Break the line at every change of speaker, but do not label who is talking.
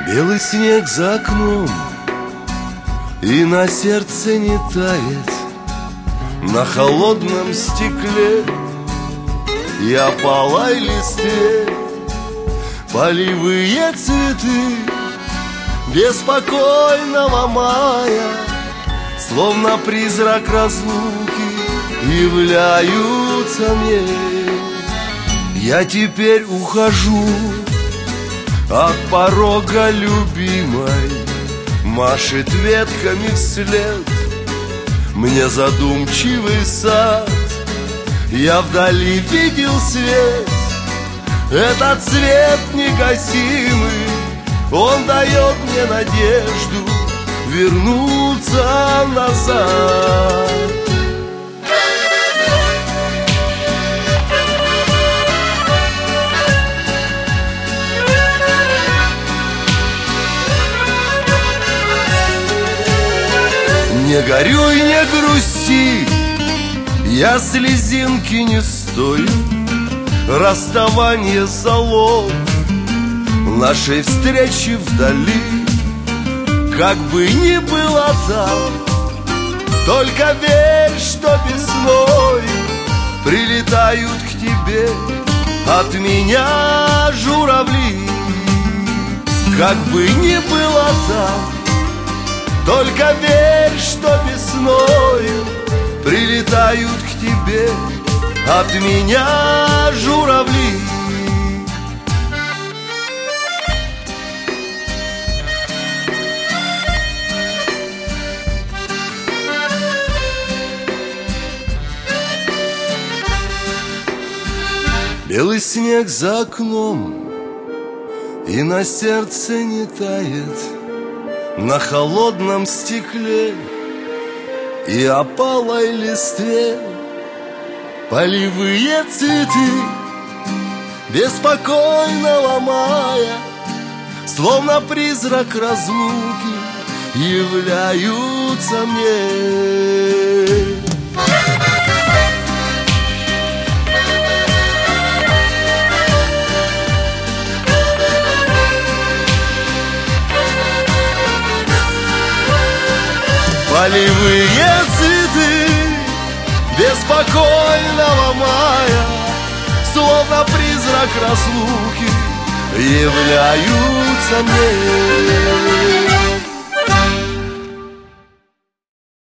Белый снег за окном, и на сердце не тает. На холодном стекле и опалой листе полевые цветы беспокойного мая, словно призрак разлуки, являются мне. Я теперь ухожу от порога любимой, машет ветками вслед мне задумчивый сад. Я вдали видел свет, этот свет негасимый, он дает мне надежду вернуться назад. Не горюй, не грусти, я слезинки не стою. Расставание залог нашей встречи вдали. Как бы ни было там, только верь, что весной прилетают к тебе от меня журавли. Как бы ни было там, только верь, что весною прилетают к тебе от меня журавли. Белый снег за окном, и на сердце не тает. На холодном стекле и опалой листве полевые цветы беспокойного мая, словно призрак разлуки, являются мне. Полевые цветы беспокойного мая, словно призрак разлуки, являются мне.